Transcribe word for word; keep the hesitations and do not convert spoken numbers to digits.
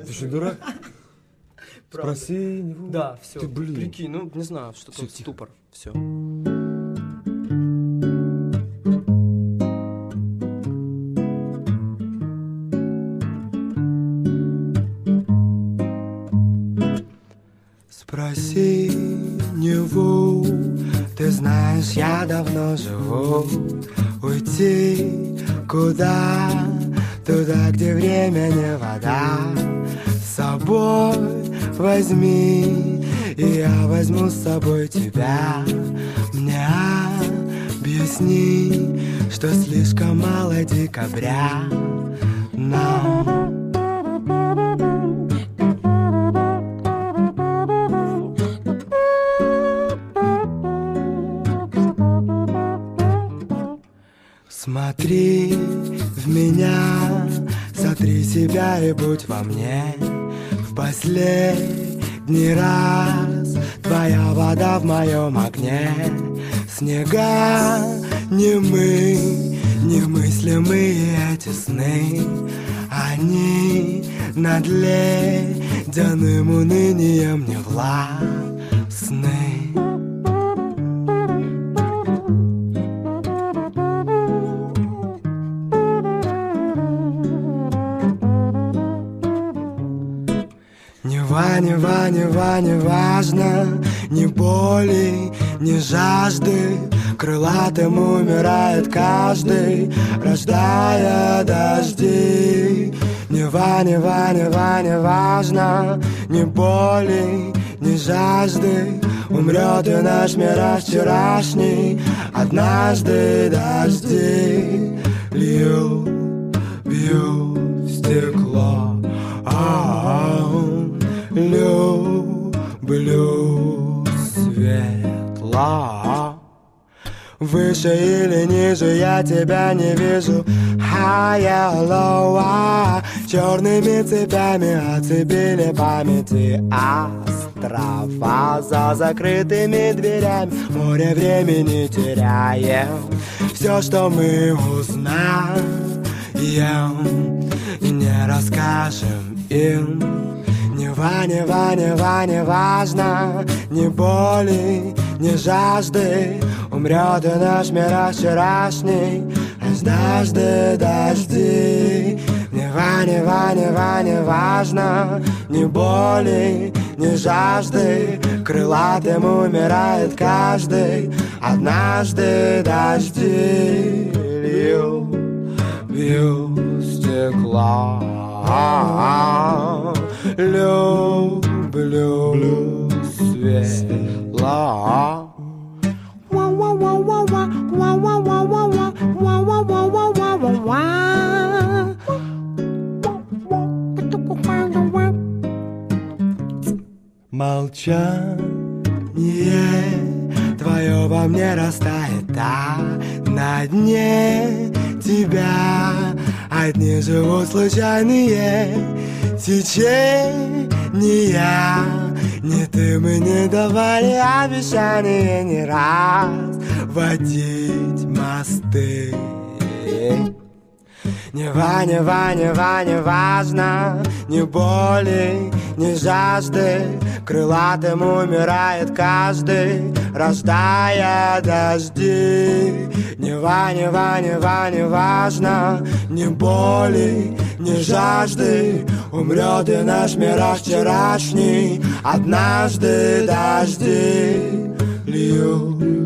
Ты что, дурак? Спроси него. Да, все. Ты, блин. Прикинь, ну, не знаю, что там ступор. Все. Спроси него, ты знаешь, я давно живу. Уйти куда? Туда, где время не вода. С собой возьми, и я возьму с собой тебя. Мне объясни, что слишком мало декабря нам. Смотри в меня, сотри себя и будь во мне. В последний раз твоя вода в моем огне. Снега не мы, немыслимые эти сны. Они над ледяным унынием не властны. Нева, нева, не важно, ни боли, ни жажды. Крылатым умирает каждый, рождая дожди. Нева, нева, нева, не важно, ни боли, ни жажды. Умрет и наш мир вчерашний. Однажды дожди льют, бьют в стекло. Люблю светло. Выше или ниже я тебя не вижу. Higher, lower. Черными цепями оцепили памяти острова. За закрытыми дверями море времени теряем. Все, что мы узнаем, не расскажем им. Нева, нева, нева, не важно, ни боли, ни жажды. Умрет и наш мир вчерашний, однажды дожди. Нева, нева, нева, не важно, ни боли, ни жажды. Крылатым умирает каждый, однажды дожди льют, бьют стекло. Люблю светло. Молчание твое во мне растает, а на дне тебя одни живут случайные течения. Не ты мы не давали обещания не раз водить мосты. Нева, нева, нева, не важно, ни боли, ни жажды. Крылатым умирает каждый, рождая дожди. Нева, нева, нева, не важно, ни боли, ни жажды. Умрет и наш мир вчерашний, однажды дожди льют.